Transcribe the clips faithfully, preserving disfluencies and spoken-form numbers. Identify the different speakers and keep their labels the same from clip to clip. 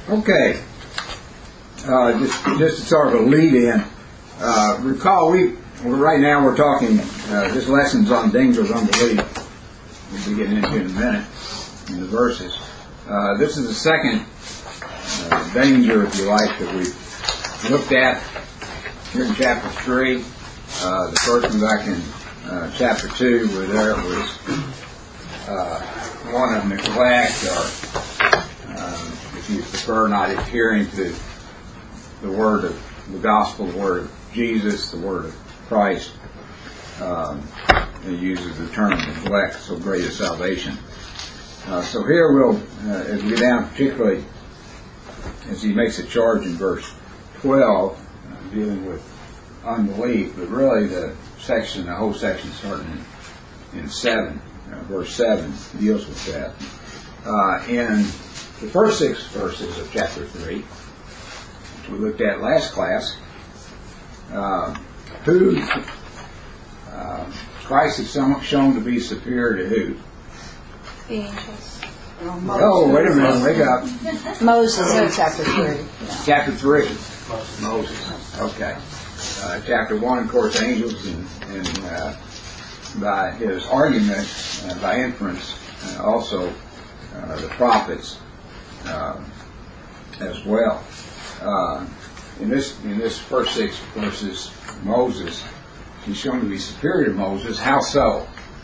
Speaker 1: Okay. Uh, just, just sort of a lead-in. Uh, recall, we right now we're talking uh, just lessons on dangers of unbelief. We'll be getting into in a minute in the verses. Uh, this is the second uh, danger, if you like, that we looked at here in chapter three. Uh, the first one back in uh, chapter two, where there was uh, one of neglect, or um, if you prefer, not adhering to the word of the gospel, the word of Jesus, the word of Christ. Um, he uses the term neglect, so great is salvation. Uh, so here we'll, uh, as we get down, particularly as he makes a charge in verse twelve, uh, dealing with unbelief, but really the section, the whole section starting in, in seven, uh, verse seven, deals with that. Uh, in the first six verses of chapter three, which we looked at last class, uh, who uh, Christ is shown to be superior to who?
Speaker 2: The angels.
Speaker 1: Oh, wait a minute, wake up.
Speaker 2: Moses in chapter three.
Speaker 1: Chapter three. Moses. Okay. Uh, chapter one, of course, angels, and, and uh, by his argument, uh, by inference, uh, also uh, the prophets uh, as well. Uh, in this in this first six verses, Moses, he's shown to be superior to Moses. How so?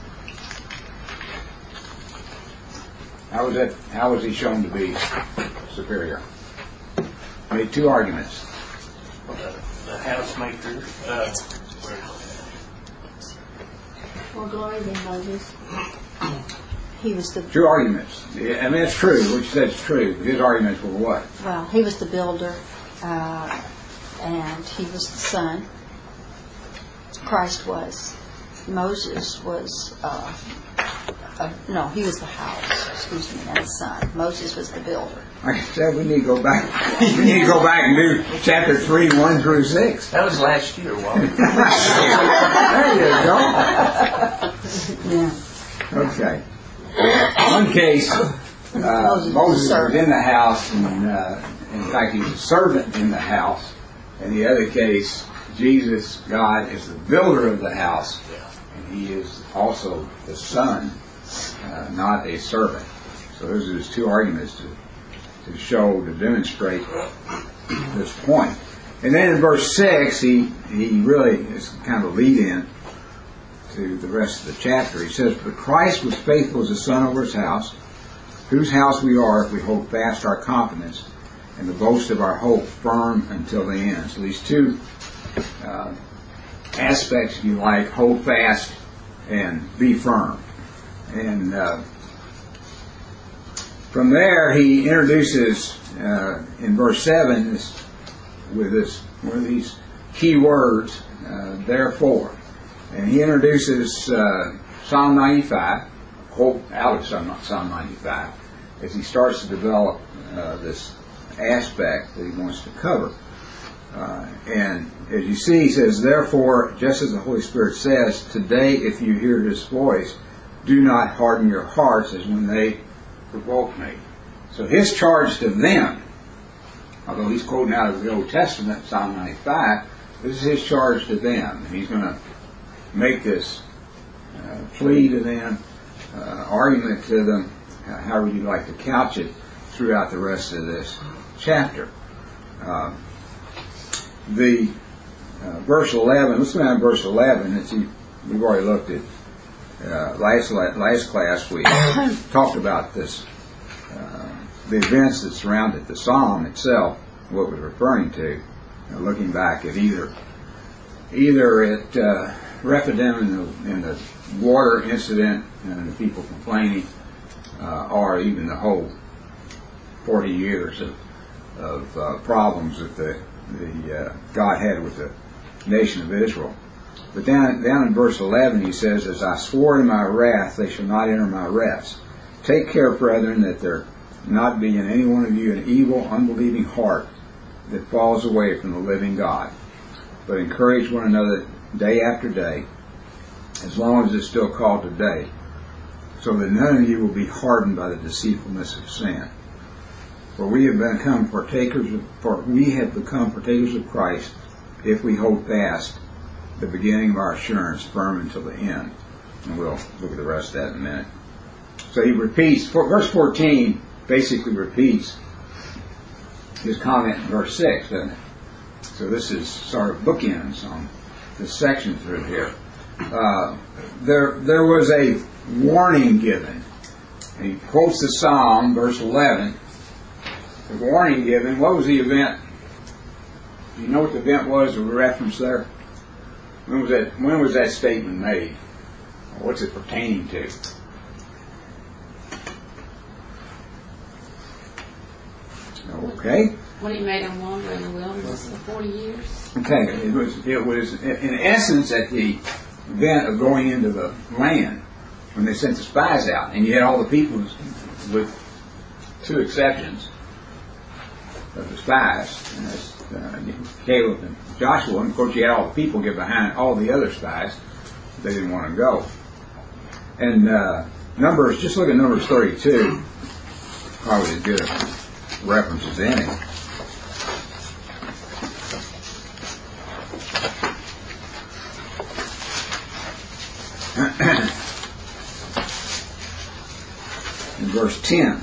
Speaker 1: How was that? How was he shown to be superior? Made two arguments.
Speaker 3: The housemaker. Uh,
Speaker 2: More glory than Moses. He was the
Speaker 1: Two arguments. I mean, it's true. What you said is true. His arguments were what?
Speaker 2: well. He was the builder, uh, and he was the son. Christ was. Moses was. Uh, uh, no, he was the house. Excuse me, and the son. Moses was the builder.
Speaker 1: Like I said, we need to go back. We need to go back and do chapter three, one through six.
Speaker 3: that was last year, Wally.
Speaker 1: There you go.
Speaker 2: Yeah.
Speaker 1: Okay. One case, uh, Moses was in the house, and uh, in fact, he was a servant in the house. In the other case, Jesus, God, is the builder of the house, and he is also the son, uh, not a servant. So those are his two arguments to, to show, to demonstrate this point. And then in verse six, he, he really is kind of a lead-in to the rest of the chapter. He says, "But Christ was faithful as a son over his house, whose house we are if we hold fast our confidence and the boast of our hope firm until the end." So these two uh, aspects, if you like, hold fast and be firm. And uh, from there, he introduces uh, in verse seven this, with this one of these key words, uh, therefore. And he introduces uh, Psalm ninety-five, quote out of Psalm, Psalm ninety-five, as he starts to develop uh, this aspect that he wants to cover. Uh, and as you see, he says, therefore, just as the Holy Spirit says, today if you hear his voice, do not harden your hearts as when they provoked me. So his charge to them, although he's quoting out of the Old Testament, Psalm ninety-five, this is his charge to them. And he's going to make this uh, plea to them, uh, argument to them, however you like to couch it, throughout the rest of this chapter. Uh, the uh, verse eleven, let's go down to verse eleven. It's, we've already looked at uh, last last class. We talked about this, uh, the events that surrounded the psalm itself, what we're referring to, uh, looking back at either either at uh, Rephidim in the, in the water incident and the people complaining, uh, or even the whole forty years of, of uh, problems that the, the uh, God had with the nation of Israel. But down, down in verse eleven, he says, as I swore in my wrath, they shall not enter my rest. Take care, brethren, that there not be in any one of you an evil, unbelieving heart that falls away from the living God. But encourage one another day after day, as long as it's still called today, so that none of you will be hardened by the deceitfulness of sin. For we have become partakers of, for we have become partakers of Christ if we hold fast the beginning of our assurance firm until the end. And we'll look at the rest of that in a minute. So he repeats, verse fourteen basically repeats his comment in verse six, doesn't it? So this is sort of bookends on this section through here. Uh, there, there was a warning given. And he quotes the Psalm, verse eleven. The warning given. What was the event? Do you know what the event was? The reference there. When was that? When was that statement made? What's it pertaining to? Okay.
Speaker 4: When he made him wander in the wilderness for forty years.
Speaker 1: Okay. It was. It was in essence at the event of going into the land when they sent the spies out, and you had all the people, with two exceptions of the spies, and that's uh, Caleb and Joshua. And of course, you had all the people get behind all the other spies. They didn't want to go. And uh, Numbers, just look at Numbers thirty-two. Probably as good a reference as any. In verse ten,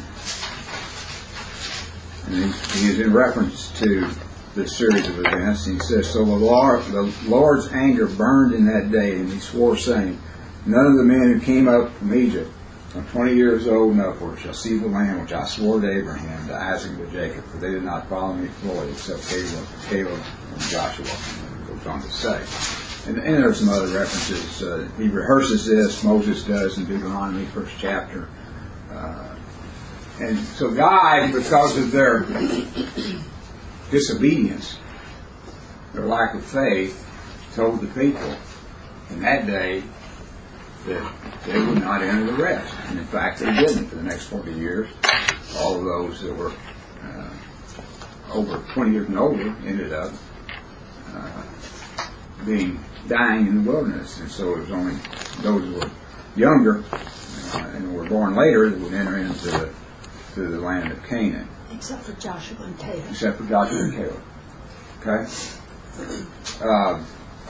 Speaker 1: and he is in reference to this series of events. He says, "So the Lord, the Lord's anger burned in that day, and he swore, saying, None of the men who came up from Egypt from twenty years old and upward shall see the land which I swore to Abraham, to Isaac, and to Jacob, for they did not follow me fully, except Caleb, Caleb and Joshua." And it goes on to say. And, and there's some other references. Uh, he rehearses this. Moses does in Deuteronomy, first chapter. Uh, and so God, because of their disobedience, their lack of faith, told the people in that day that they would not enter the rest. And in fact, they didn't for the next forty years. All of those that were uh, over twenty years and older ended up uh, being dying in the wilderness. And so it was only those who were younger uh, and were born later that would enter into the, to the land of Canaan.
Speaker 2: Except for Joshua and Caleb.
Speaker 1: Except for Joshua and Caleb. Okay? Uh,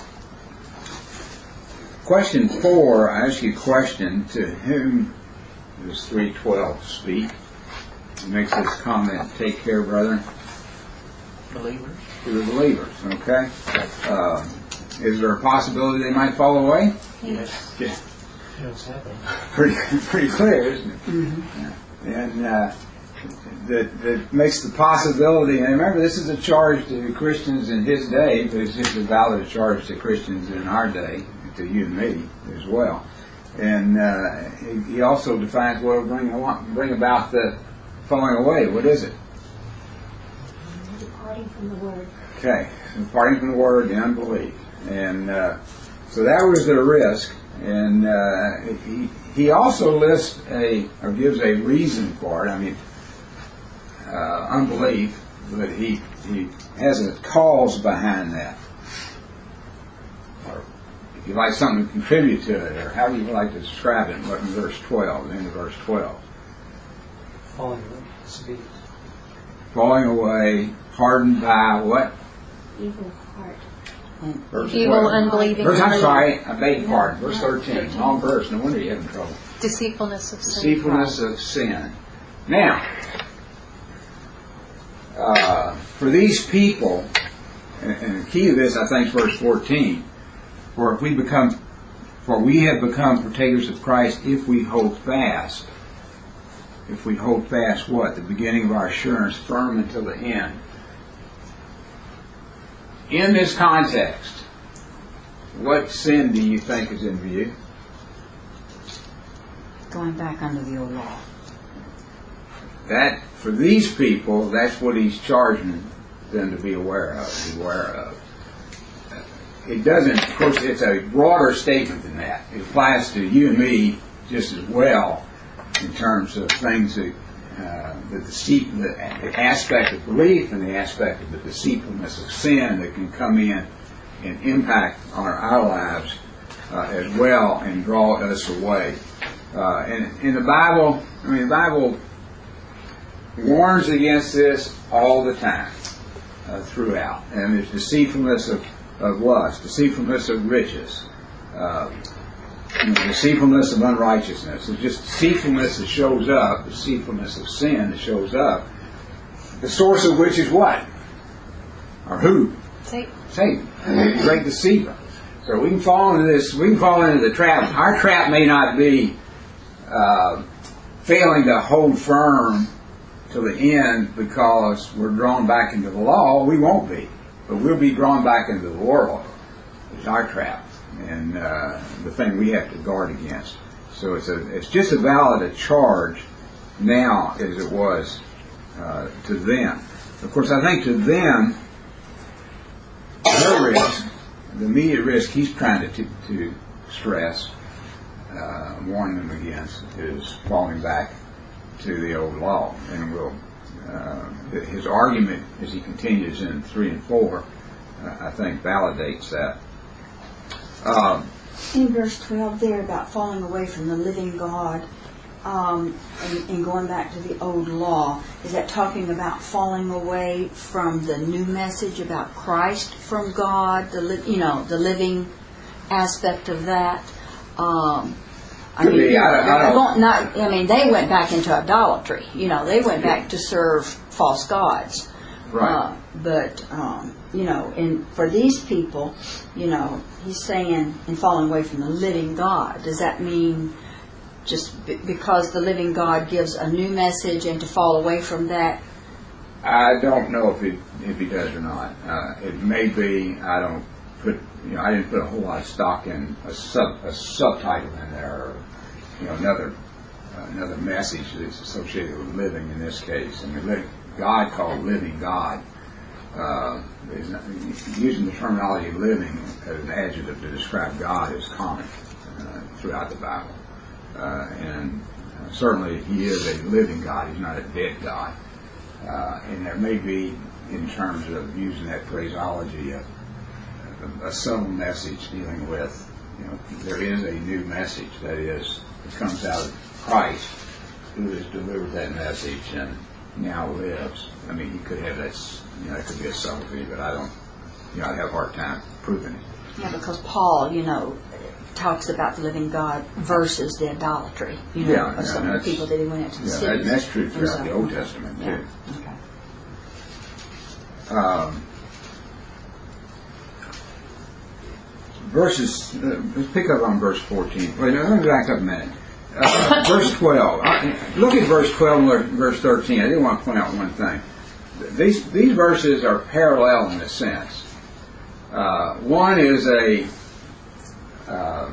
Speaker 1: question four, I ask you a question. To whom does three twelve speak? It makes this comment, take care, brethren.
Speaker 3: Believers.
Speaker 1: To the believers, okay? Uh, is there a possibility they might fall away?
Speaker 3: Yes.
Speaker 1: Yeah.
Speaker 3: Yes, happening.
Speaker 1: Pretty, pretty clear, isn't it?
Speaker 2: Mm-hmm.
Speaker 1: And uh, that, that makes the possibility, and remember, this is a charge to Christians in his day, but it's just as valid a charge to Christians in our day, to you and me as well. And uh, he also defines what will bring, bring about the falling away. What is it?
Speaker 2: Departing from the Word.
Speaker 1: Okay, departing from the Word, the unbelief. And uh, so that was their risk. And uh, he, he also lists a, or gives a reason for it. I mean, uh, unbelief, but he, he has a cause behind that. Or if you like something to contribute to it, or how do you like to describe it in verse twelve, the end of verse twelve?
Speaker 5: Falling away. Disobedience.
Speaker 1: Falling away, hardened by what?
Speaker 2: Evil heart.
Speaker 1: Verse
Speaker 2: Evil,
Speaker 1: twelve.
Speaker 2: unbelieving.
Speaker 1: Verse, I'm sorry, I beg your pardon. Verse thirteen. Long verse. No wonder you're having trouble.
Speaker 2: Deceitfulness of sin.
Speaker 1: Deceitfulness of sin. Now, uh, for these people, and, and the key to this, I think, is verse fourteen. For if we become, for we have become partakers of Christ if we hold fast. If we hold fast what? The beginning of our assurance firm until the end. In this context, what sin do you think is in view?
Speaker 2: Going back under the old law.
Speaker 1: That, for these people, that's what he's charging them to be aware of. Be aware of. It doesn't, of course, it's a broader statement than that. It applies to you and me just as well in terms of things that uh, the deceit, the, the aspect of belief and the aspect of the deceitfulness of sin that can come in and impact on our, our lives uh, as well and draw us away. Uh, and in the Bible, I mean, the Bible warns against this all the time, uh, throughout. And there's deceitfulness of, of lust, deceitfulness of riches, uh, deceitfulness of unrighteousness. It's just deceitfulness that shows up, deceitfulness of sin that shows up, the source of which is what? Or who?
Speaker 2: Satan.
Speaker 1: Satan, the great deceiver. So we can fall into this, we can fall into the trap. Our trap may not be uh, failing to hold firm to the end because we're drawn back into the law. We won't be. But we'll be drawn back into the world. It's our trap. And uh, the thing we have to guard against. So it's a, it's just as valid a charge now as it was uh, to them. Of course, I think to them, their risk, the immediate risk he's trying to, to, to stress, uh, warn them against, is falling back to the old law. And we'll, uh, his argument as he continues in three and four, uh, I think, validates that. Um,
Speaker 2: In verse twelve there about falling away from the living God um, and, and going back to the old law, is that talking about falling away from the new message about Christ from God, the li- you know, the living aspect of that? Um, I
Speaker 1: Could
Speaker 2: mean,
Speaker 1: be. I don't- I don't-
Speaker 2: going- not, I mean, they went back into idolatry. You know, they went back to serve false gods.
Speaker 1: Right.
Speaker 2: Uh, but, um, you know, and for these people, you know, he's saying, in falling away from the living God, does that mean just b- because the living God gives a new message and to fall away from that?
Speaker 1: I don't know if he if he does or not. Uh, it may be. I don't put. You know, I didn't put a whole lot of stock in a sub a subtitle in there, or you know, another uh, another message that's associated with living in this case. I mean, li- God called living God. Uh, is not, using the terminology living as an adjective to describe God is common uh, throughout the Bible, uh, and uh, certainly He is a living God. He's not a dead God. Uh, and there may be, in terms of using that phraseology, a, a, a subtle message dealing with, you know, there is a new message that is, it comes out of Christ, who has delivered that message and now lives. I mean, he could have that, you know, it could be a subtlety, but I don't, you know, I'd have a hard time proving it.
Speaker 2: Yeah, because Paul, you know, talks about the living God versus the idolatry, you know,
Speaker 1: Yeah,
Speaker 2: of some
Speaker 1: yeah,
Speaker 2: of the people that he went into the
Speaker 1: Yeah, that,
Speaker 2: cities.
Speaker 1: that's true
Speaker 2: And
Speaker 1: throughout
Speaker 2: so-
Speaker 1: the Old Testament,
Speaker 2: Yeah,
Speaker 1: too.
Speaker 2: okay.
Speaker 1: Um, verses, uh, let's pick up on verse fourteen. Wait, no, let me back up a minute. Uh, verse twelve. Uh, look at verse twelve and verse thirteen. I did want to point out one thing. These these verses are parallel in a sense. Uh, one is a uh,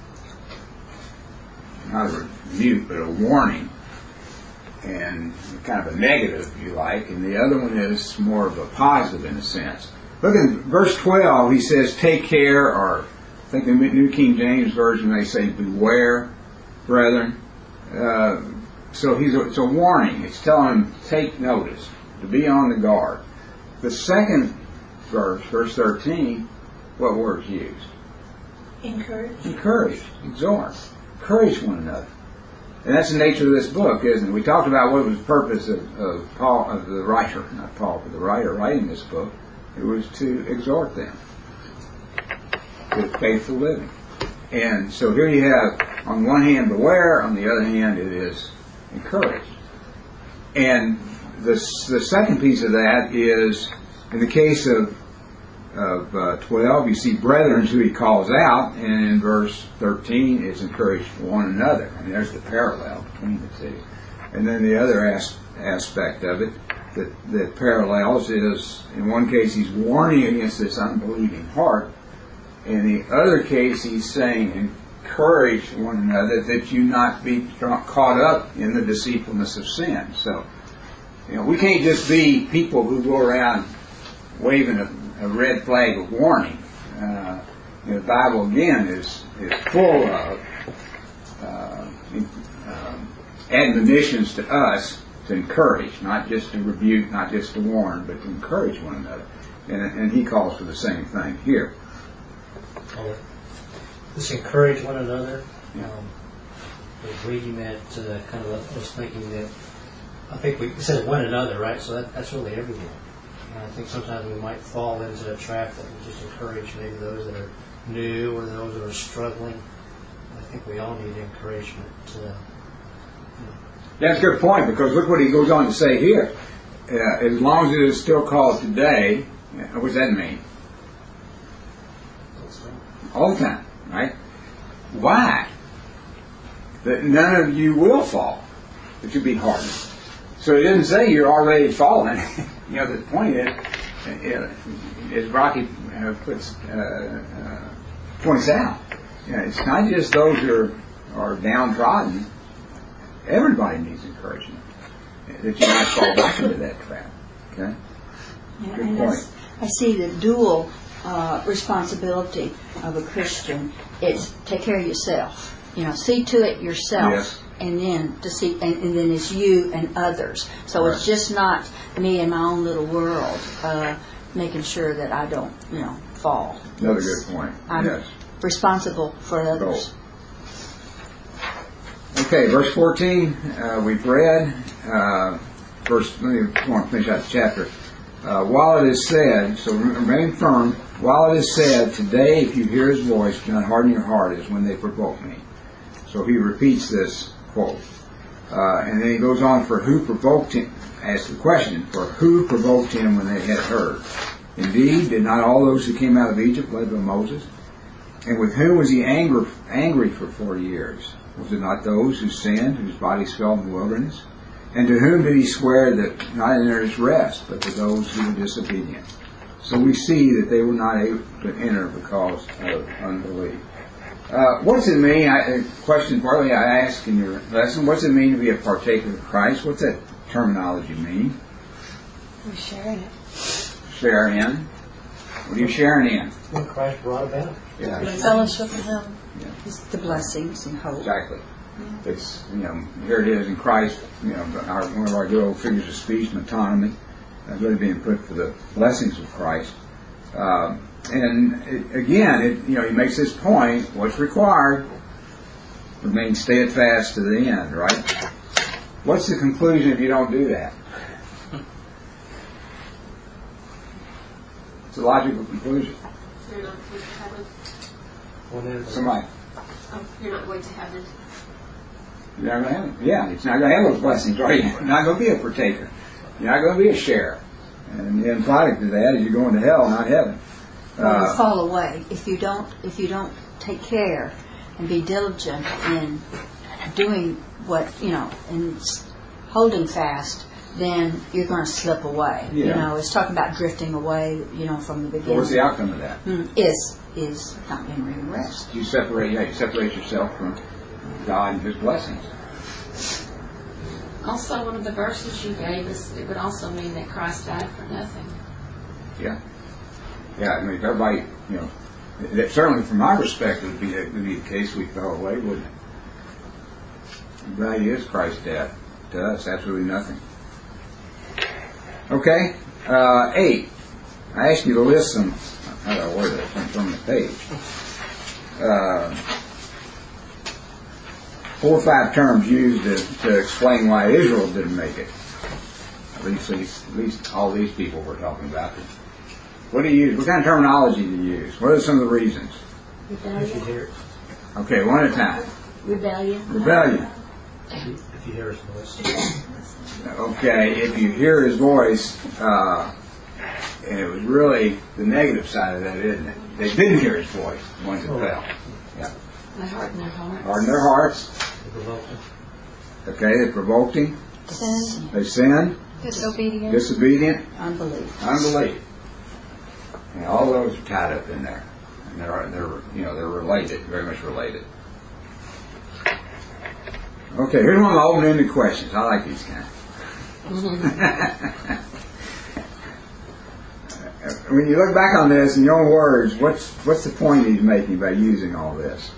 Speaker 1: not a rebuke, but a warning, and kind of a negative, if you like, and the other one is more of a positive in a sense. Look in verse twelve, he says, take care, or I think the New King James Version, they say, beware, brethren. Uh, so he's a, it's a warning. It's telling him, take notice, to be on the guard. The second verse, verse thirteen, what word's used?
Speaker 4: Encourage.
Speaker 1: Encourage, exhort, encourage one another. And that's the nature of this book, isn't it? We talked about what was the purpose of, of Paul, of the writer, not Paul, but the writer writing this book. It was to exhort them to faithful living. And so here you have, on one hand, beware, on the other hand, it is encouraged. And the, the second piece of that is, in the case of of uh, twelve, you see brethren who he calls out, and in verse thirteen, it's encouraged one another. I mean, there's the parallel between the two. And then the other as- aspect of it that, that parallels is, in one case, he's warning against this unbelieving heart. In the other case, he's saying, encourage one another that you not be caught up in the deceitfulness of sin. So, you know, we can't just be people who go around waving a a red flag of warning. Uh, the Bible, again, is, is full of uh, um, admonitions to us to encourage, not just to rebuke, not just to warn, but to encourage one another. And, and he calls for the same thing here.
Speaker 5: Just encourage one another.
Speaker 1: Yeah.
Speaker 5: Um, I was reading that, uh, kind of, I was thinking that I think we said one another, right? So that, that's really everyone. And I think sometimes we might fall into the trap that we just encourage maybe those that are new or those that are struggling. I think we all need encouragement to, you know.
Speaker 1: That's a good point, because look what he goes on to say here. Uh, as long as it is still called today, what does that mean? All the time, right? Why? That none of you will fall, but you'll be hardened. So it doesn't say you're already fallen. You know, the point is, uh, as Rocky uh, puts, uh, uh, points out, you know, it's not just those who are, are downtrodden. Everybody needs encouragement, that you might fall back into that trap. Okay?
Speaker 2: Yeah,
Speaker 1: Good
Speaker 2: and
Speaker 1: point.
Speaker 2: I see the dual uh, responsibility of a Christian. It's take care of yourself. You know, see to it yourself.
Speaker 1: Yes.
Speaker 2: And then to see, and, and then it's you and others. So
Speaker 1: Right.
Speaker 2: it's just not me and my own little world, uh, making sure that I don't, you know, fall.
Speaker 1: Another
Speaker 2: It's-
Speaker 1: good point.
Speaker 2: I'm
Speaker 1: Yes.
Speaker 2: responsible for others.
Speaker 1: Okay, verse fourteen, uh, we've read. Uh, verse, let me I want to finish out the chapter. Uh, while it is said, so remain firm, while it is said, today if you hear his voice, do not harden your heart as when they provoke me. So he repeats this quote. Uh, and then he goes on for who provoked him, asks the question, for who provoked him when they had heard. Indeed, did not all those who came out of Egypt led by Moses? And with whom was he angry, angry for forty years? Was it not those who sinned, whose bodies fell in the wilderness? And to whom did he swear that not enter his rest, but to those who were disobedient? So we see that they were not able to enter because of unbelief. Uh, what's it mean? I, a question partly I asked in your lesson. What's it mean to be a partaker of Christ? What's that terminology mean?
Speaker 4: We're sharing it.
Speaker 1: Share in. What are you sharing in?
Speaker 5: When Christ brought about.
Speaker 1: Yeah,
Speaker 4: Fellowship with Him.
Speaker 2: It's the blessings and hope.
Speaker 1: exactly. It's, you know, here it is in Christ, you know, our, one of our good old figures of speech, metonymy, uh, really being put for the blessings of Christ. Uh, and it, again, it, you know, he makes this point, what's required? Remain steadfast to the end, right? What's the conclusion if you don't do that? It's a logical conclusion.
Speaker 4: You're not going to heaven.
Speaker 5: Well, then,
Speaker 1: Somebody,
Speaker 4: Oh, you're not going to heaven.
Speaker 1: you're not going to have it. Yeah, it's not going to have those blessings, right? You're not going to be a partaker. You're not going to be a sharer. And the end product of that is you're going to hell, not heaven.
Speaker 2: Well, you
Speaker 1: Uh,
Speaker 2: fall away if you don't if you don't take care and be diligent in doing what you know and s- holding fast. Then you're going to slip away. You
Speaker 1: Yeah.
Speaker 2: know, it's talking about drifting away. You know, from the beginning.
Speaker 1: What's the outcome of that?
Speaker 2: Mm, is is not entering rest.
Speaker 1: You separate, yeah, you separate yourself from God and His blessings.
Speaker 4: Also, one of the verses you gave us, it would also mean that Christ died for nothing.
Speaker 1: Yeah, yeah. I mean, if everybody, you know, that certainly from my perspective would be would be the case. We fell away, wouldn't it? The value is Christ's death to us. Absolutely nothing. Okay, uh, eight. I asked you to list some. How do I word it? From, from the page. Uh, four or five terms used to, to explain why Israel didn't make it. At least, these, at least all these people we're talking about. What do you use? What kind of terminology do you use? What are some of the reasons?
Speaker 5: if you
Speaker 4: Rebellion.
Speaker 5: hear,
Speaker 1: Okay, one at a time.
Speaker 4: Rebellion.
Speaker 1: Rebellion.
Speaker 5: if you hear his voice.
Speaker 1: Okay, if you hear his voice, uh, and it was really the negative side of that, isn't it? They didn't hear his voice, the ones that fell. Yeah.
Speaker 4: They harden their hearts.
Speaker 1: Hardened their hearts.
Speaker 5: They provoked him.
Speaker 1: Okay, they provoked him.
Speaker 2: Sin,
Speaker 1: They sinned.
Speaker 4: Disobedience.
Speaker 1: Disobedient.
Speaker 2: unbelief.
Speaker 1: Unbelief. And all those are tied up in there. And they're, they're, you know, they're related, very much related. Okay, here's one of the open-ended questions. I like these kind. When you look back on this in your own words, what's what's the point he's making by using all this?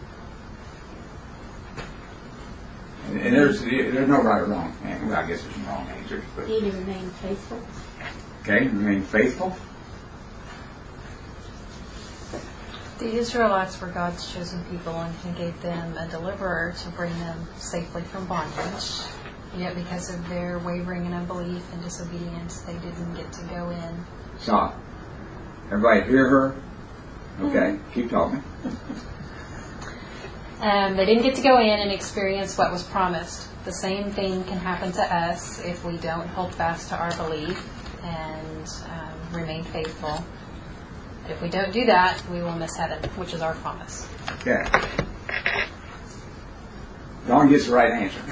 Speaker 1: And, and there's there's no right or wrong. Well, I guess there's some wrong answers. But,
Speaker 4: He to remain faithful.
Speaker 1: okay, remain faithful.
Speaker 6: The Israelites were God's chosen people, and He gave them a deliverer to bring them safely from bondage. Yet because of their wavering and unbelief and disobedience, they didn't get to go in.
Speaker 1: Stop. Everybody hear her? Okay, keep talking.
Speaker 6: Um, they didn't get to go in and experience what was promised. The same thing can happen to us if we don't hold fast to our belief and um, remain faithful. If we don't do that, we will miss heaven, which is our promise.
Speaker 1: Okay. Dawn gets the right answer.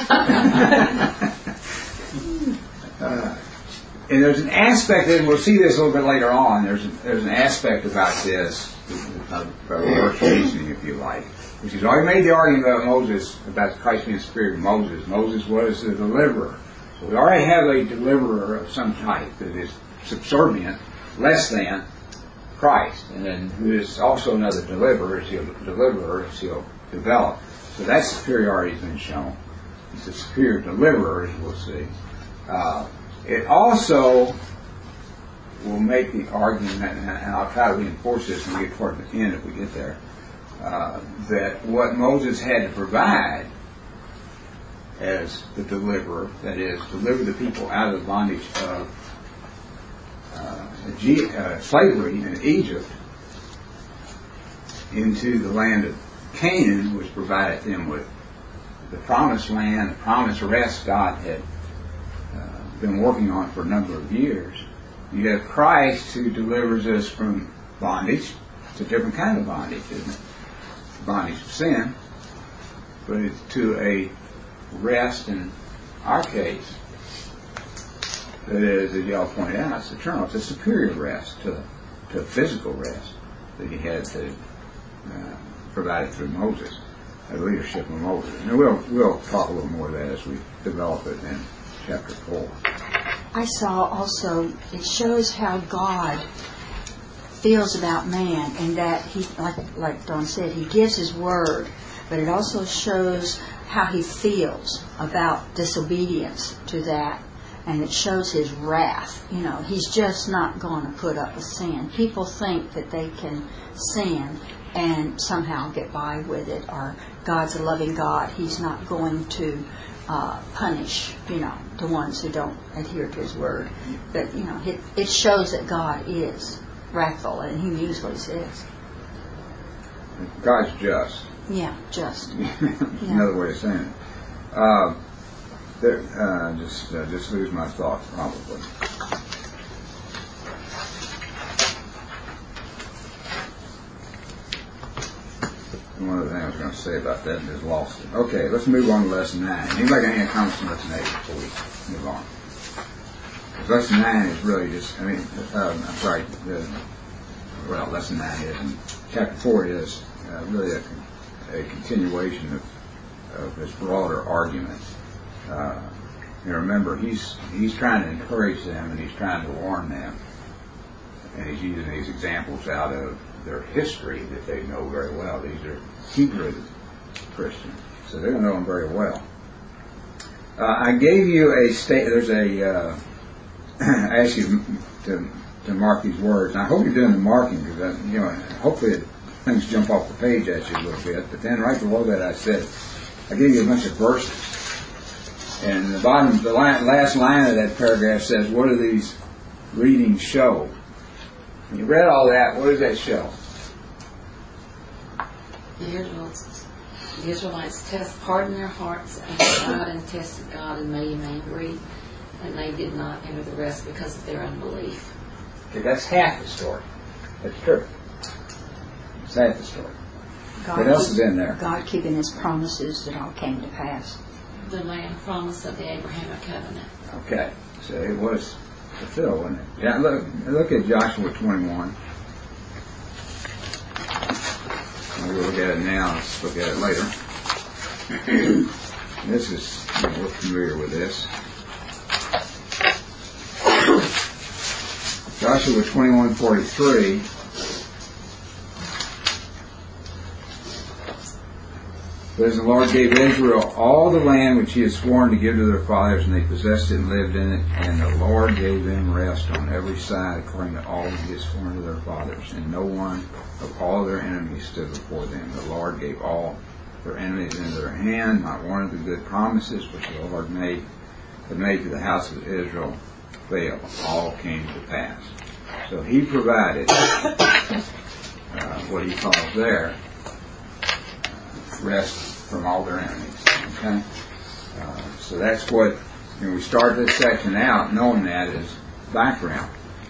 Speaker 1: uh, and there's an aspect, and we'll see this a little bit later on, there's, a, there's an aspect about this, of reverse reasoning, if you like. Which is, I made the argument about Moses, about Christ being the spirit of Moses. Moses was the deliverer. So we already have a deliverer of some type that is subservient, less than Christ. And then who is also another deliverer, as he'll, deliverer, as he'll develop. So that superiority has been shown. He's a superior deliverer, as we'll see. Uh, it also will make the argument, and I'll try to reinforce this when we get toward the end if we get there, uh, that what Moses had to provide as the deliverer, that is, deliver the people out of the bondage of uh, G- uh, slavery in Egypt into the land of Canaan, which provided them with the promised land, the promised rest God had uh, been working on for a number of years. You have Christ who delivers us from bondage. It's a different kind of bondage, isn't it? Bondage of sin, but it's to a rest in our case that is, as y'all pointed out, it's eternal. It's a superior rest to, to a physical rest that he had to uh, provide through Moses, the leadership of Moses. And we'll we'll talk a little more of that as we develop it in chapter four.
Speaker 2: I saw also, it shows how God feels about man, and that he, like like Don said, he gives his word, but it also shows how he feels about disobedience to that, and it shows his wrath. You know, he's just not going to put up with sin. People think that they can sin and somehow get by with it, or God's a loving God, he's not going to uh, punish, you know, the ones who don't adhere to his word. But, you know, it, it shows that God is wrathful, and he usually is.
Speaker 1: God's just.
Speaker 2: Yeah, just.
Speaker 1: Another way of saying it. Uh, there, uh, just uh, just lose my thought, probably. One of the things I was going to say about that is lost it. Okay, let's move on to lesson nine. Anybody got any comments on lesson eight before we move on? Lesson nine is really just, I mean, um, I'm sorry, the, well, lesson nine is, and chapter four is uh, really a, a continuation of, of this broader argument. Uh, you know, remember, he's he's trying to encourage them, and he's trying to warn them, and he's using these examples out of their history that they know very well. These are Hebrew Christians, so they don't know them very well. Uh, I gave you a state. There's a. Uh, I asked you to to mark these words, and I hope you're doing the marking, because you know, hopefully things jump off the page at you a little bit. But then right below that, I said I gave you a bunch of verses, and the bottom, the line, last line of that paragraph says, "What do these readings show?" When you read all that, what does that show?
Speaker 4: The Israelites, the Israelites test, hardened their hearts against God and tested God and made him angry, and they did not enter the rest because of their unbelief.
Speaker 1: Okay, that's half the story. That's true. It's half the story.
Speaker 2: God
Speaker 1: What else
Speaker 2: keep-
Speaker 1: is in there?
Speaker 2: God keeping his promises that all came to pass.
Speaker 4: The land promise of the Abrahamic covenant.
Speaker 1: Okay, so it was fulfilled, wasn't it? Yeah, look, look at Joshua twenty-one. We'll look at it now. Let's look at it later. This is, you know, we're familiar with this. Joshua twenty-one forty-three. But as the Lord gave Israel all the land which he had sworn to give to their fathers, and they possessed it and lived in it, and the Lord gave them rest on every side according to all that he had sworn to their fathers, and no one of all their enemies stood before them. The Lord gave all their enemies into their hand. Not one of the good promises which the Lord made, had made to the house of Israel failed. All came to pass. So he provided uh, what he calls there uh, rest from all their enemies. Okay? Uh, so that's what, you know, we start this section out knowing that as background.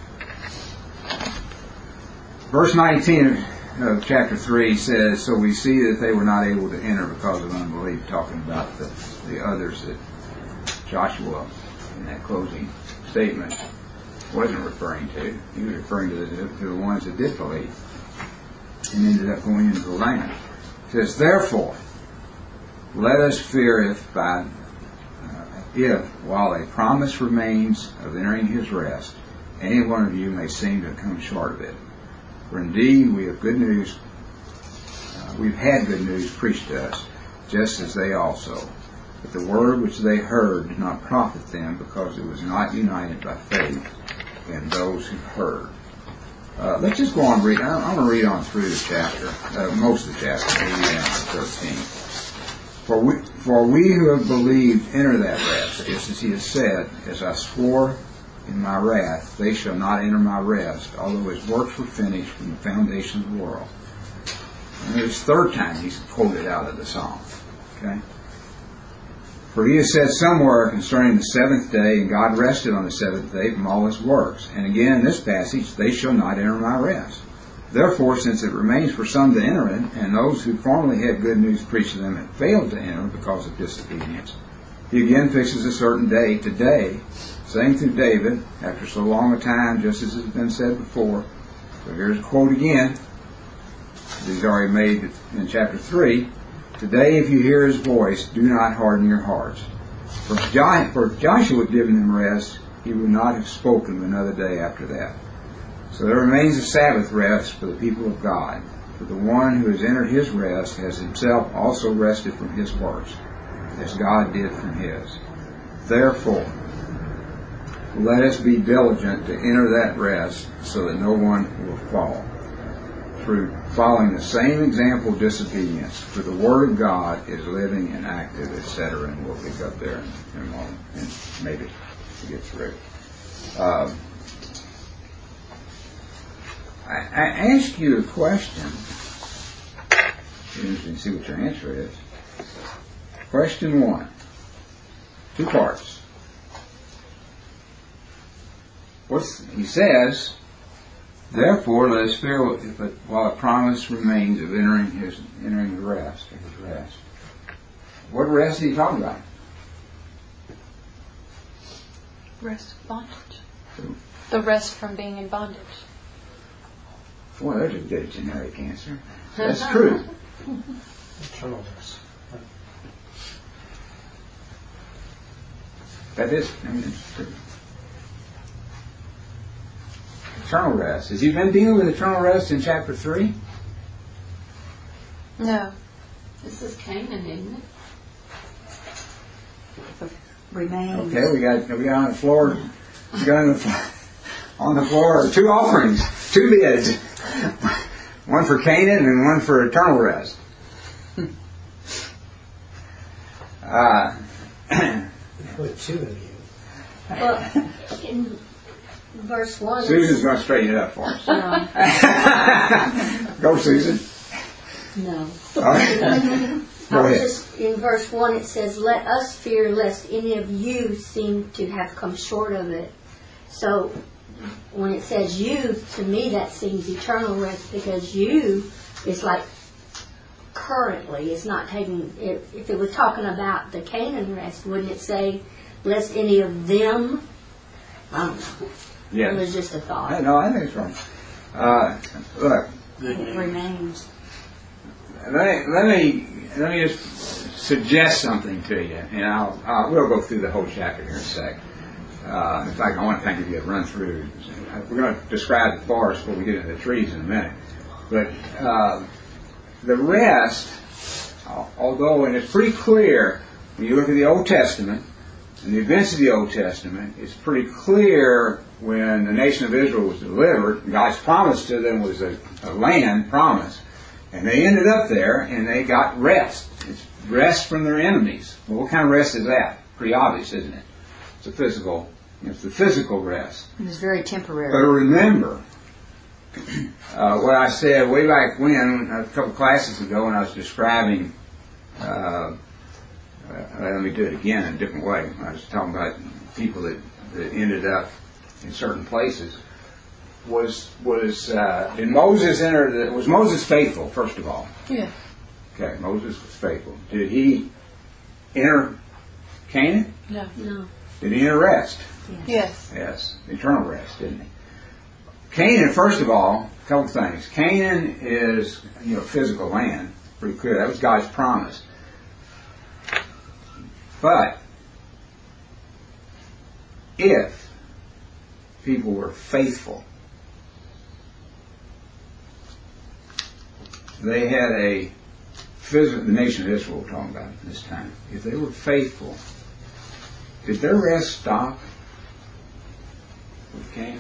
Speaker 1: Verse nineteen of chapter three says, so we see that they were not able to enter because of unbelief, talking about the, the others that Joshua, in that closing statement, wasn't referring to. He was referring to the, to the ones that did believe and ended up going into the land. It says, therefore, let us fear if by uh, if, while a promise remains of entering his rest, any one of you may seem to come short of it. For indeed we have good news, uh, we've had good news preached to us, just as they also. But the word which they heard did not profit them, because it was not united by faith in those who heard. Uh, let's just go on and read. I'm going to read on through the chapter, uh, most of the chapter, maybe down to thirteen. For we, for we who have believed enter that rest, just as he has said, as I swore in my wrath, they shall not enter my rest, although his works were finished from the foundation of the world. And it's the third time he's quoted out of the psalm. Okay? For he has said somewhere concerning the seventh day, and God rested on the seventh day from all his works. And again in this passage, they shall not enter my rest. Therefore, since it remains for some to enter it, and those who formerly had good news preached to them had failed to enter because of disobedience, he again fixes a certain day, today, saying through David, after so long a time, just as has been said before. So here's a quote again. He's already made in chapter three. Today, if you hear his voice, do not harden your hearts. For if Joshua had given them rest, he would not have spoken another day after that. So there remains a Sabbath rest for the people of God. For the one who has entered his rest has himself also rested from his works, as God did from his. Therefore, let us be diligent to enter that rest, so that no one will fall through following the same example of disobedience. For the Word of God is living and active, et cetera. And we'll pick up there in, in a moment, and maybe to get through. Um, I, I ask you a question. It's interesting to see what your answer is. Question one. Two parts. What's, he says, therefore let us fear if it, while a promise remains of entering his entering the rest, his rest. What rest is he talking about?
Speaker 6: Rest of bondage. The rest from being in bondage.
Speaker 1: Boy, there's a good generic answer. That's true.
Speaker 5: Eternal rest.
Speaker 1: That is, I mean, it's true. Eternal rest. Has he been dealing with eternal rest in chapter three?
Speaker 6: No.
Speaker 4: This is Canaan, isn't it?
Speaker 2: Remains.
Speaker 1: Okay, we got we got on the floor. We got on the floor, on the floor two offerings, two bids, one for Canaan and one for eternal rest. Uh,
Speaker 5: Put two of you.
Speaker 7: Well, in verse one,
Speaker 1: Susan's going to straighten it up for us.
Speaker 7: no,
Speaker 1: Go, Susan.
Speaker 7: no.
Speaker 1: All right.
Speaker 7: I
Speaker 1: Go
Speaker 7: was
Speaker 1: ahead.
Speaker 7: just in verse one. It says, "Let us fear lest any of you seem to have come short of it." So, when it says "you," to me that seems eternal rest, because "you" is like currently. It's not taking. If, if it was talking about the Canaan rest, wouldn't it say, "Lest any of them"? I don't know.
Speaker 1: Yeah.
Speaker 7: It was just a
Speaker 1: I
Speaker 7: thought.
Speaker 1: know. I think it's wrong. Uh, look.
Speaker 3: Good
Speaker 2: It
Speaker 3: news.
Speaker 2: remains.
Speaker 1: Let me, let me let me just suggest something to you, and I'll, I'll we'll go through the whole chapter here in a sec. Uh, in fact, I want to think of you a run through. We're going to describe the forest before we get into the trees in a minute. But uh, the rest, although, and it's pretty clear when you look at the Old Testament and the events of the Old Testament, it's pretty clear when the nation of Israel was delivered, God's promise to them was a, a land promise. And they ended up there, and they got rest. it's rest from their enemies. Well, what kind of rest is that? Pretty obvious, isn't it? It's a physical, it's the physical rest.
Speaker 2: It was very temporary.
Speaker 1: But remember, uh, what I said way back when, a couple classes ago, when I was describing, uh, uh, let me do it again in a different way. I was talking about people that, that ended up in certain places. Was was uh, did Moses enter? The, was Moses faithful? First of all,
Speaker 2: Yeah.
Speaker 1: okay, Moses was faithful. Did he enter Canaan?
Speaker 2: No.
Speaker 7: No.
Speaker 1: Did he enter rest?
Speaker 2: Yes.
Speaker 1: Yes, eternal rest, didn't he? Canaan, first of all, a couple things. Canaan is, you know, physical land, pretty clear. That was God's promise. But if people were faithful, they had a physical, the nation of Israel we're talking about at this time. If they were faithful, did their rest stop with Canaan?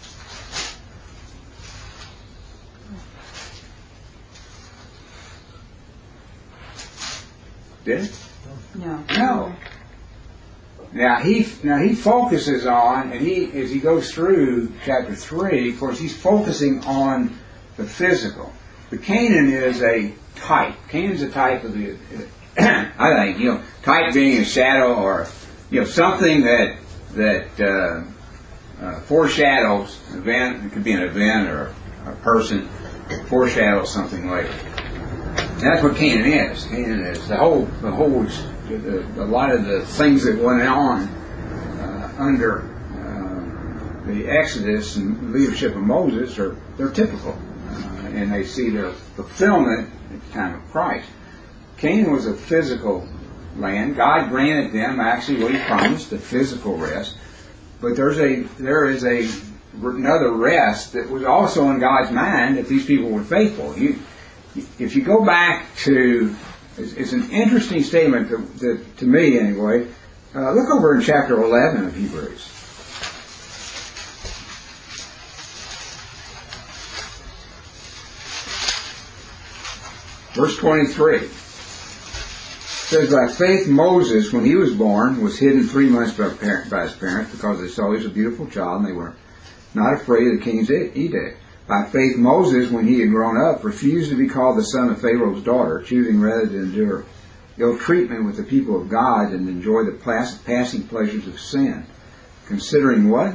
Speaker 1: Did it?
Speaker 2: No.
Speaker 1: No. Now he now he focuses on, and he as he goes through chapter three, of course he's focusing on the physical. But Canaan is a type. Canaan is a type of the. I think you know, type being a shadow or you know something that that uh, uh, foreshadows an event. It could be an event or a person foreshadows something later. And that's what Canaan is. Canaan is the whole the whole. The, a lot of the things that went on uh, under uh, the Exodus and leadership of Moses are they're typical, uh, and they see their fulfillment at the time of Christ. Canaan was a physical land. God granted them actually what He promised, a physical rest. But there's a there is a another rest that was also in God's mind if these people were faithful. You, if you go back to It's, it's an interesting statement to, to, to me, anyway. Uh, look over in chapter eleven of Hebrews. Verse twenty-three. It says, by faith Moses, when he was born, was hidden three months by, parent, by his parents because they saw he was a beautiful child and they were not afraid of the king's edict. By faith, Moses, when he had grown up, refused to be called the son of Pharaoh's daughter, choosing rather to endure ill treatment with the people of God than to enjoy the passing pleasures of sin. Considering what?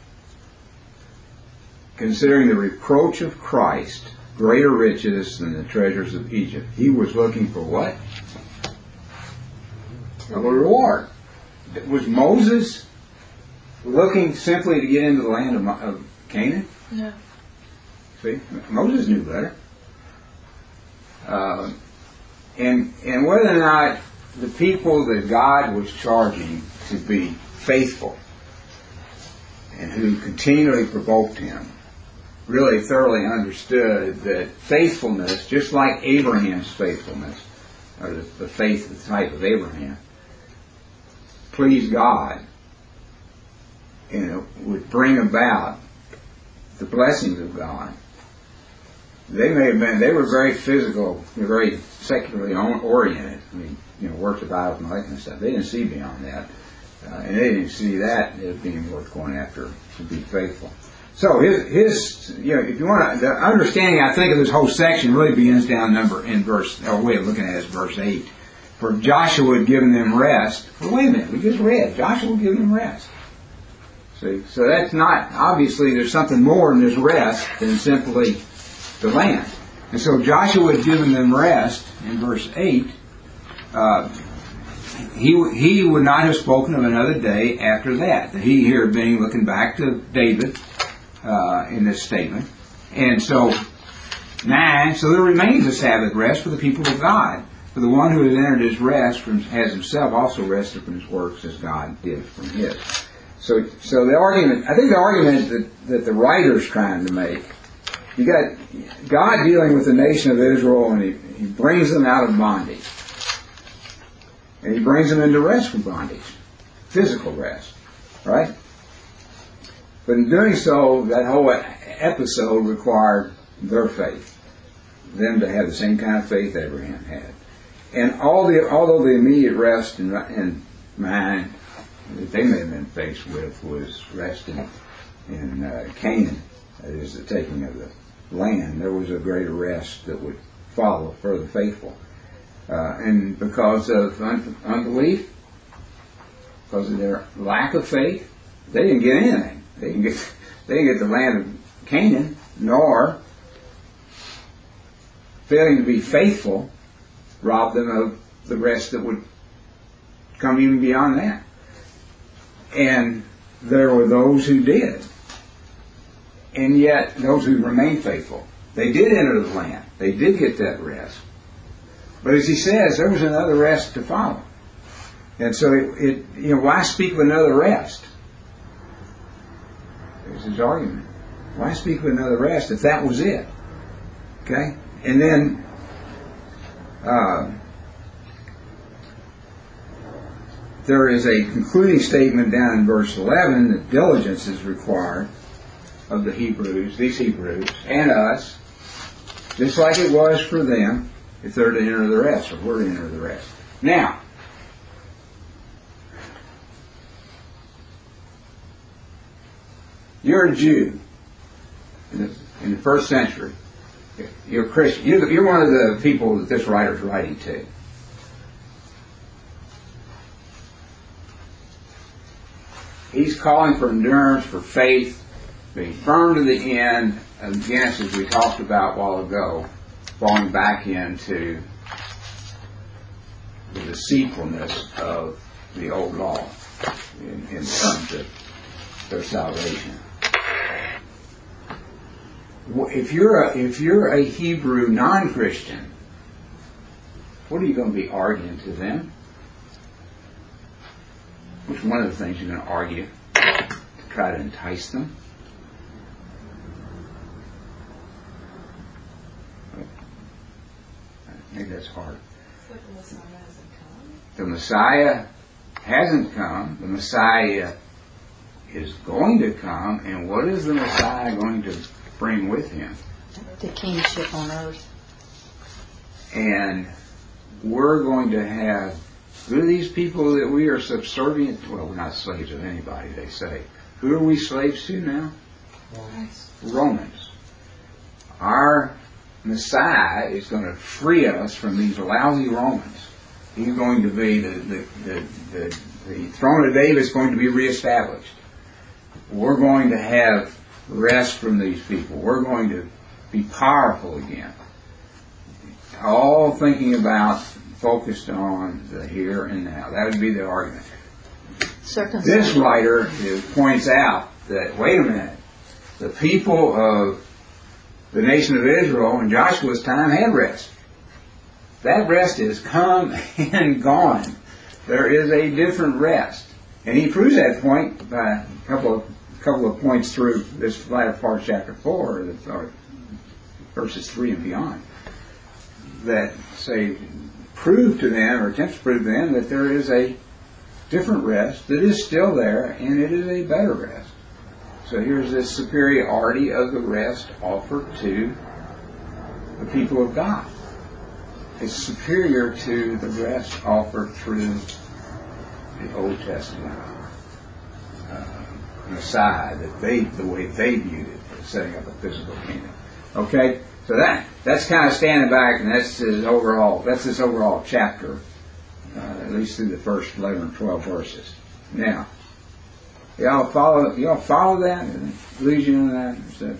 Speaker 1: Considering the reproach of Christ greater riches than the treasures of Egypt. He was looking for what? A reward. Was Moses looking simply to get into the land of, of Canaan?
Speaker 2: No.
Speaker 1: See, Moses knew better. Uh, and and whether or not the people that God was charging to be faithful and who continually provoked Him really thoroughly understood that faithfulness, just like Abraham's faithfulness, or the, the faith, the type of Abraham, pleased God, and it would bring about the blessings of God. They may have been, they were very physical, they were very secularly oriented. I mean, you know, worship idols and all that kind of stuff. They didn't see beyond that. Uh, and they didn't see that as being worth going after to be faithful. So his, his you know, if you want to, the understanding, I think, of this whole section really begins down number in verse, or way of looking at it is verse eight. For Joshua had given them rest. Well, wait a minute, we just read, Joshua had given them rest. See, so that's not, obviously there's something more in this rest than simply the land. And so Joshua had given them rest in verse eight. Uh, he he would not have spoken of another day after that. The he here being looking back to David uh, in this statement. And so, nine, so there remains a Sabbath rest for the people of God. For the one who has entered his rest from, has himself also rested from his works as God did from his. So, so the argument, I think the argument that, that the writer's trying to make, you got God dealing with the nation of Israel, and he, he brings them out of bondage. And he brings them into rest from bondage. Physical rest. Right? But in doing so, that whole episode required their faith. Them to have the same kind of faith Abraham had. And all the, although the immediate rest in, in mind that they may have been faced with was rest in, in uh, Canaan, that is the taking of the land, there was a greater rest that would follow for the faithful. Uh, and because of un- unbelief, because of their lack of faith, they didn't get anything. They didn't get, they didn't get the land of Canaan, nor failing to be faithful robbed them of the rest that would come even beyond that. And there were those who did. And yet, those who remained faithful, they did enter the land. They did get that rest. But as he says, there was another rest to follow. And so, it, it you know, why speak of another rest? There's his argument. Why speak of another rest if that was it? Okay? And then, uh, there is a concluding statement down in verse eleven that diligence is required of the Hebrews, these Hebrews, and us, just like it was for them, if they're to enter the rest, or we're to enter the rest. Now, you're a Jew in the, in the first century. You're a Christian. You're, you're one of the people that this writer is writing to. He's calling for endurance, for faith, being firm to the end, against, as we talked about a while ago, falling back into the deceitfulness of the old law in, in terms of their salvation. If you're a, if you're a Hebrew non-Christian, what are you going to be arguing to them? Which one of the things you're going to argue to try to entice them? Maybe that's hard.
Speaker 4: But the Messiah hasn't come.
Speaker 1: The Messiah hasn't come. The Messiah is going to come. And what is the Messiah going to bring with him?
Speaker 2: The kingship on earth.
Speaker 1: And we're going to have, who are these people that we are subservient? Well, we're not slaves of anybody, they say. Who are we slaves to now?
Speaker 5: Romans.
Speaker 1: Romans. Our Messiah is going to free us from these lousy Romans. He's going to be, the, the, the, the, the throne of David is going to be reestablished. We're going to have rest from these people. We're going to be powerful again. All thinking about, focused on the here and now. That would be the argument.
Speaker 2: Circumcision.
Speaker 1: This writer is, points out that, wait a minute, the people of the nation of Israel in Joshua's time had rest. That rest is come and gone. There is a different rest. And he proves that point by a couple of, couple of points through this latter part of chapter four, or verses three and beyond, that say, prove to them, or attempt to prove to them, that there is a different rest that is still there, and it is a better rest. So here's this superiority of the rest offered to the people of God. It's superior to the rest offered through the Old Testament uh, Messiah, that they, the way they viewed it, setting up a physical kingdom. Okay, so that that's kind of standing back, and that's his overall. That's this overall chapter, uh, at least through the first eleven or twelve verses. Now. Y'all follow? Y'all follow that? Leads you into that? So,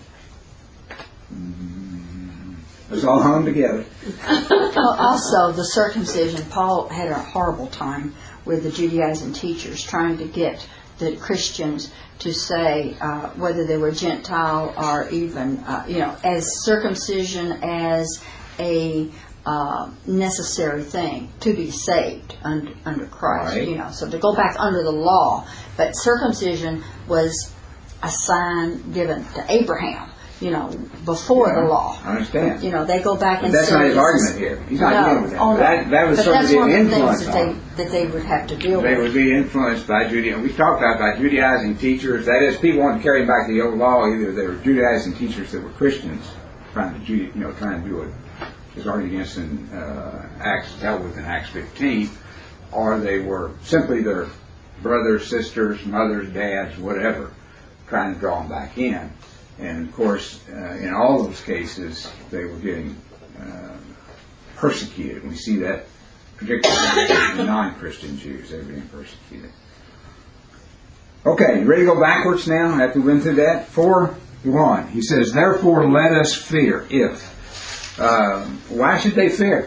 Speaker 1: mm, it's all hung together.
Speaker 2: Also, the circumcision. Paul had a horrible time with the Judaizing teachers trying to get the Christians to say uh, whether they were Gentile or even, uh, you know, as circumcision as a uh, necessary thing to be saved under, under Christ.
Speaker 1: Right.
Speaker 2: You know, so to go back under the law. But circumcision was a sign given to Abraham, you know, before
Speaker 1: Yeah,
Speaker 2: the law.
Speaker 1: I understand.
Speaker 2: You know, they go back
Speaker 1: But
Speaker 2: and
Speaker 1: that's
Speaker 2: say
Speaker 1: not his
Speaker 2: this
Speaker 1: argument
Speaker 2: is-
Speaker 1: here. He's not
Speaker 2: no,
Speaker 1: dealing with that.
Speaker 2: oh, no.
Speaker 1: That- that was
Speaker 2: but
Speaker 1: sort of
Speaker 2: that's
Speaker 1: the
Speaker 2: one of the things
Speaker 1: influence
Speaker 2: that
Speaker 1: on
Speaker 2: they,
Speaker 1: them.
Speaker 2: that they would have to deal
Speaker 1: They
Speaker 2: with.
Speaker 1: would be influenced by Judaism. We've talked about by Judaizing teachers. That is, people want to carry back the old law. Either they were Judaizing teachers that were Christians, trying to, Juda- you know, trying to do what is argued against in uh, Acts, dealt with in Acts fifteen, or they were simply their brothers, sisters, mothers, dads, whatever, trying to draw them back in. And of course, uh, in all those cases, they were getting uh, persecuted. We see that particularly in non-Christian Jews, they were being persecuted. Okay, you ready to go backwards now after we've been through that? four one. He says, therefore let us fear if. Uh, why should they fear?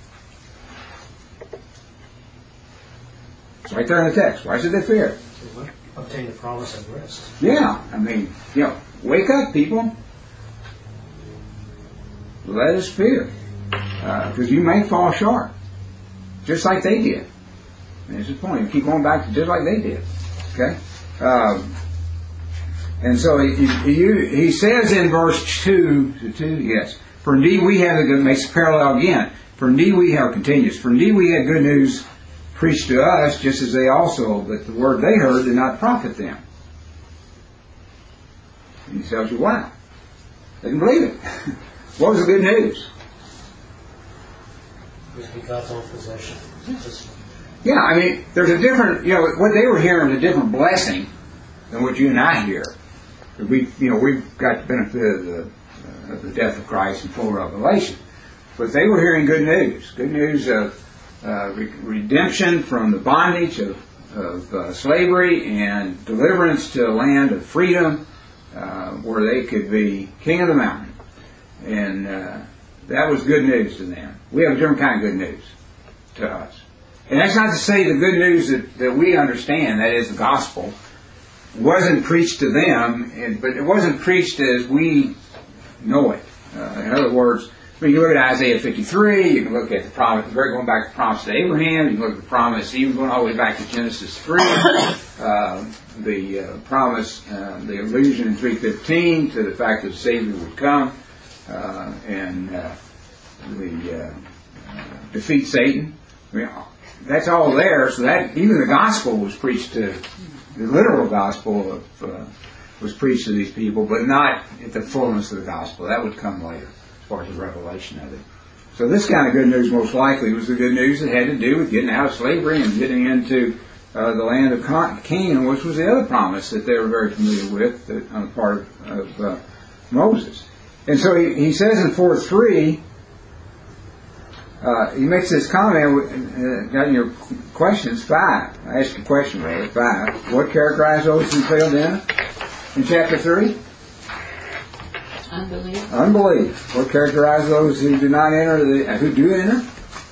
Speaker 1: It's right there in the text. Why should they fear?
Speaker 5: Obtain the promise of rest.
Speaker 1: Yeah, I mean, you know, wake up, people. Let us fear. Because uh, you may fall short. Just like they did. And that's the point. You keep going back to just like they did. Okay? Um, and so he, he, he says in verse two, to two, yes, for indeed we have, it makes a parallel again. For indeed we have, continues, for indeed we had good news preached to us, just as they also, but the word they heard did not profit them. And he tells you why. They didn't believe it. What was the good news?
Speaker 5: It was God's own possession.
Speaker 1: Yeah, I mean, there's a different, you know, what they were hearing is a different blessing than what you and I hear. We, you know, we've got the benefit of the, uh, of the death of Christ and full revelation. But they were hearing good news. Good news of uh, re- redemption from the bondage of, of uh, slavery and deliverance to a land of freedom uh, where they could be king of the mountain. And uh, that was good news to them. We have a different kind of good news to us. And that's not to say the good news that, that we understand, that is the gospel, wasn't preached to them, and, but it wasn't preached as we know it. Uh, in other words, I mean, you look at Isaiah fifty-three, you can look at the promise, going back to the promise to Abraham, you can look at the promise, even going all the way back to Genesis three, uh, the uh, promise, uh, the allusion in three fifteen to the fact that the Savior would come uh, and uh, the uh, uh, defeat Satan. I mean, that's all there, so that even the gospel was preached to, the literal gospel of, uh, was preached to these people, but not at the fullness of the gospel. That would come later, as far as the revelation of it. So this kind of good news most likely was the good news that had to do with getting out of slavery and getting into uh, the land of Canaan, which was the other promise that they were very familiar with that, on the part of, of uh, Moses. And so he, he says in four three, Uh, he makes this comment, uh, got in your questions, five. I asked you a question, rather, five. What characterized those who failed in in chapter three?
Speaker 4: Unbelief.
Speaker 1: Unbelief. What characterized those who do not enter, the, uh, who do enter?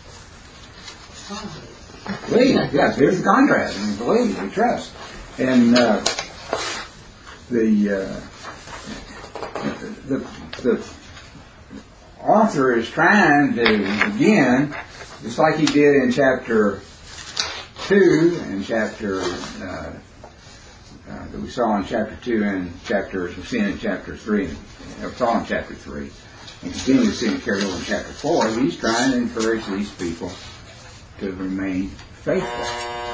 Speaker 1: Believe. Yes, here's the contrast. I mean, believe, we trust. And uh, the, uh, the the author is trying to, again, just like he did in chapter two and chapter uh, uh, that we saw in chapter two and chapters we've seen in chapter three, and saw in chapter three, and continue to see and carry over in chapter four. He's trying to encourage these people to remain faithful.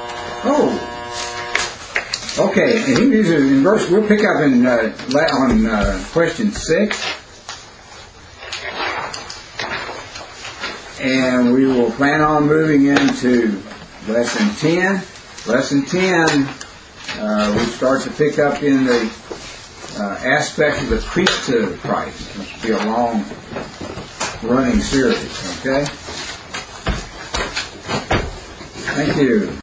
Speaker 1: Oh, okay. And he uses in verse. We'll pick up in uh, on uh, question six. And we will plan on moving into lesson ten. Lesson ten, uh, we start to pick up in the uh, aspect of the priesthood of Christ. This will be a long running series, okay? Thank you.